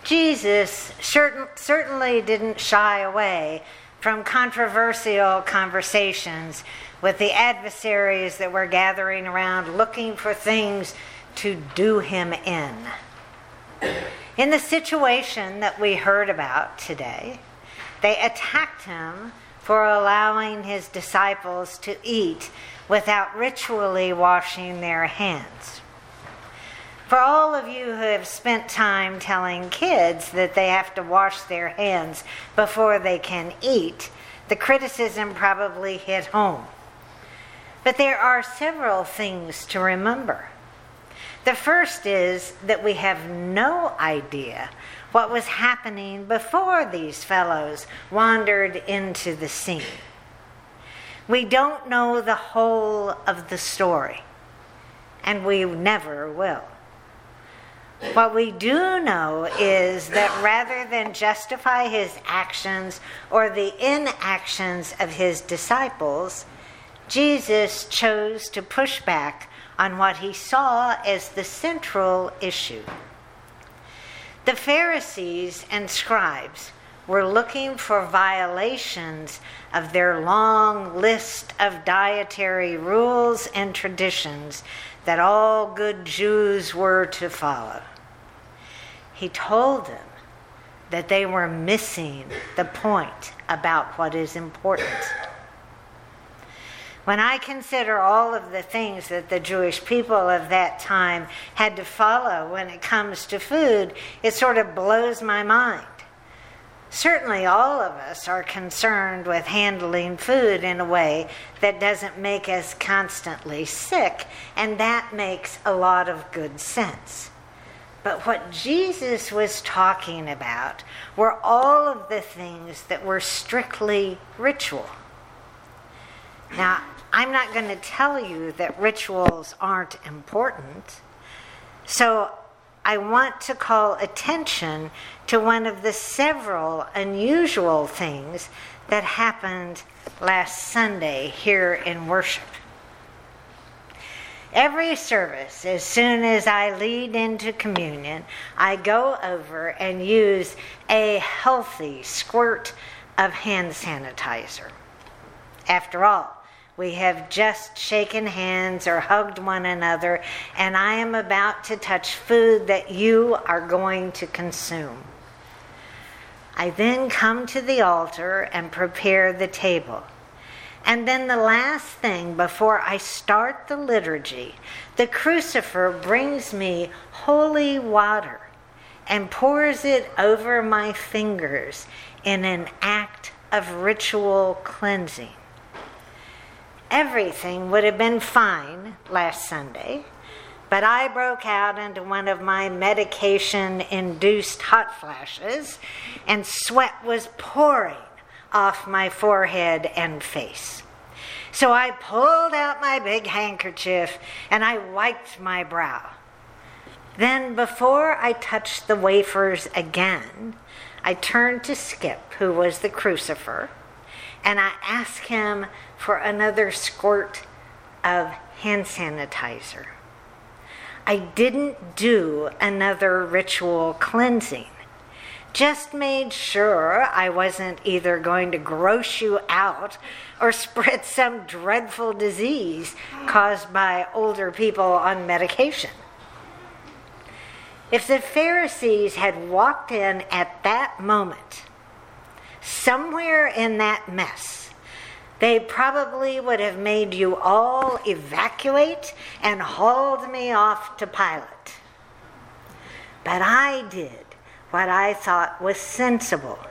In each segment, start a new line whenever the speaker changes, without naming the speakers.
Jesus certainly didn't shy away from controversial conversations with the adversaries that were gathering around looking for things to do him in. In the situation that we heard about today, they attacked him for allowing his disciples to eat without ritually washing their hands. For all of you who have spent time telling kids that they have to wash their hands before they can eat, the criticism probably hit home. But there are several things to remember. The first is that we have no idea what was happening before these fellows wandered into the scene. We don't know the whole of the story, and we never will. What we do know is that rather than justify his actions or the inactions of his disciples, Jesus chose to push back on what he saw as the central issue. The Pharisees and scribes were looking for violations of their long list of dietary rules and traditions that all good Jews were to follow. He told them that they were missing the point about what is important. When I consider all of the things that the Jewish people of that time had to follow when it comes to food, it sort of blows my mind. Certainly all of us are concerned with handling food in a way that doesn't make us constantly sick, and that makes a lot of good sense. But what Jesus was talking about were all of the things that were strictly ritual. Now, I'm not going to tell you that rituals aren't important, so I want to call attention to one of the several unusual things that happened last Sunday here in worship. Every service, as soon as I lead into communion, I go over and use a healthy squirt of hand sanitizer. After all, we have just shaken hands or hugged one another, and I am about to touch food that you are going to consume. I then come to the altar and prepare the table. And then the last thing before I start the liturgy, the crucifer brings me holy water and pours it over my fingers in an act of ritual cleansing. Everything would have been fine last Sunday, but I broke out into one of my medication-induced hot flashes, and sweat was pouring off my forehead and face. So I pulled out my big handkerchief and I wiped my brow. Then, before I touched the wafers again, I turned to Skip, who was the crucifer, and I asked him for another squirt of hand sanitizer. I didn't do another ritual cleansing. Just made sure I wasn't either going to gross you out or spread some dreadful disease caused by older people on medication. If the Pharisees had walked in at that moment, somewhere in that mess, they probably would have made you all evacuate and hauled me off to Pilate. But I did what I thought was sensible.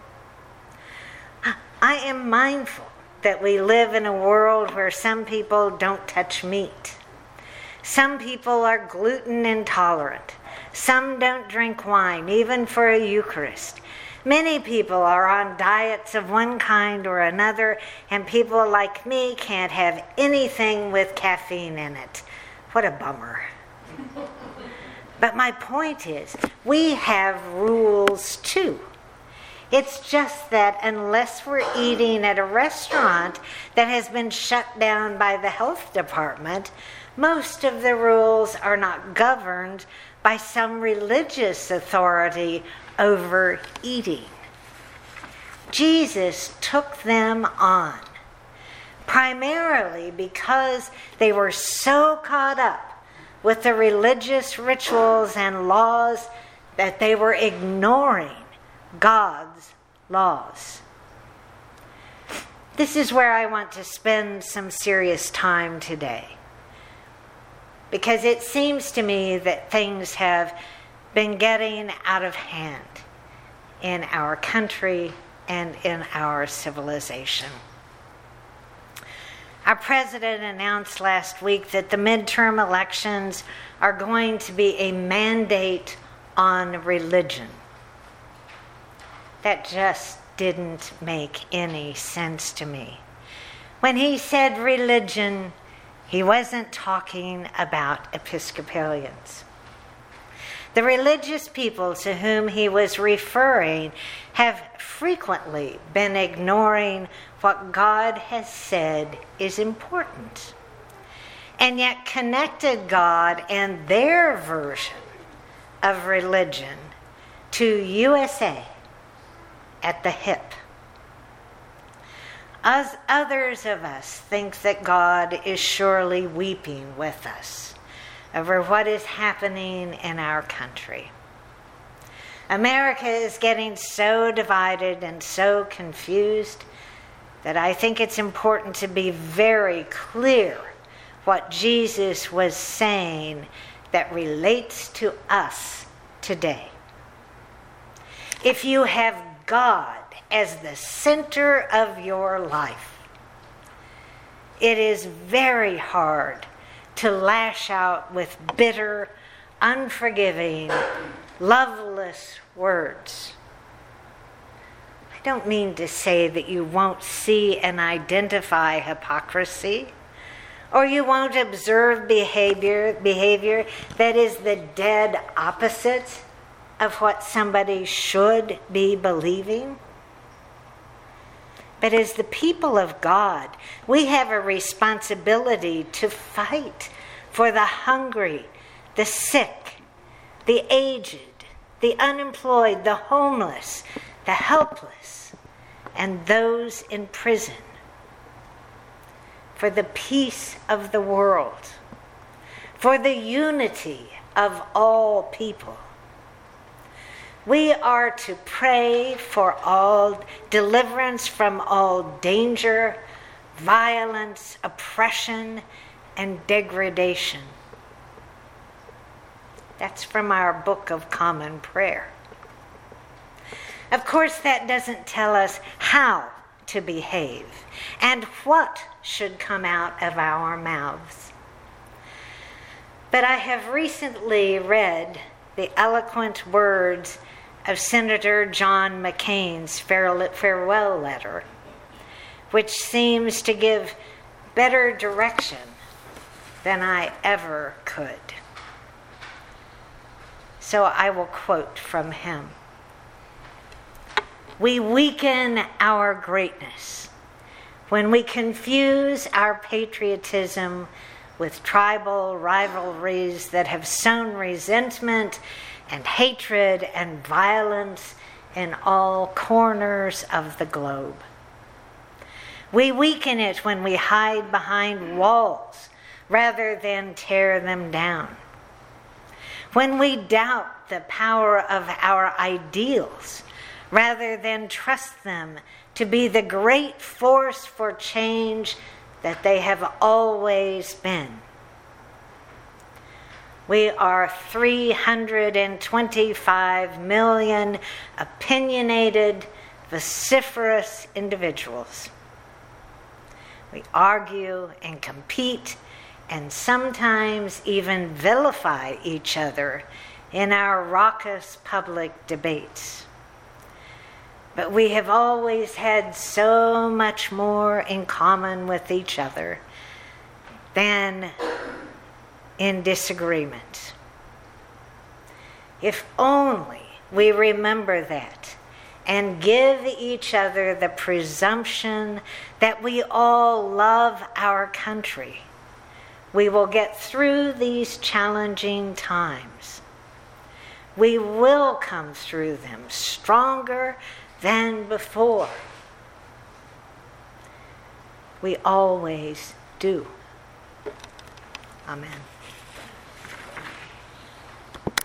I am mindful that we live in a world where some people don't touch meat. Some people are gluten intolerant. Some don't drink wine, even for a Eucharist. Many people are on diets of one kind or another, and people like me can't have anything with caffeine in it. What a bummer. But my point is, we have rules too. It's just that unless we're eating at a restaurant that has been shut down by the health department, most of the rules are not governed by some religious authority over eating. Jesus took them on, primarily because they were so caught up with the religious rituals and laws that they were ignoring God's laws. This is where I want to spend some serious time today, because it seems to me that things have been getting out of hand in our country and in our civilization. Our president announced last week that the midterm elections are going to be a mandate on religion. That just didn't make any sense to me. When he said religion, he wasn't talking about Episcopalians. The religious people to whom he was referring have frequently been ignoring what God has said is important, and yet connected God and their version of religion to USA at the hip. As others of us think that God is surely weeping with us over what is happening in our country. America is getting so divided and so confused that I think it's important to be very clear what Jesus was saying that relates to us today. If you have God as the center of your life, it is very hard to lash out with bitter, unforgiving, loveless words. I don't mean to say that you won't see and identify hypocrisy, or you won't observe behavior that is the dead opposite of what somebody should be believing. But as the people of God, we have a responsibility to fight for the hungry, the sick, the aged, the unemployed, the homeless, the helpless, and those in prison. For the peace of the world, for the unity of all people. We are to pray for all deliverance from all danger, violence, oppression, and degradation. That's from our Book of Common Prayer. Of course, that doesn't tell us how to behave and what should come out of our mouths. But I have recently read the eloquent words of Senator John McCain's farewell letter, which seems to give better direction than I ever could. So I will quote from him. We weaken our greatness when we confuse our patriotism with tribal rivalries that have sown resentment and hatred and violence in all corners of the globe. We weaken it when we hide behind walls rather than tear them down. When we doubt the power of our ideals rather than trust them to be the great force for change that they have always been. We are 325 million opinionated, vociferous individuals. We argue and compete and sometimes even vilify each other in our raucous public debates. But we have always had so much more in common with each other than in disagreement. If only we remember that and give each other the presumption that we all love our country, we will get through these challenging times. We will come through them stronger than before. We always do. Amen.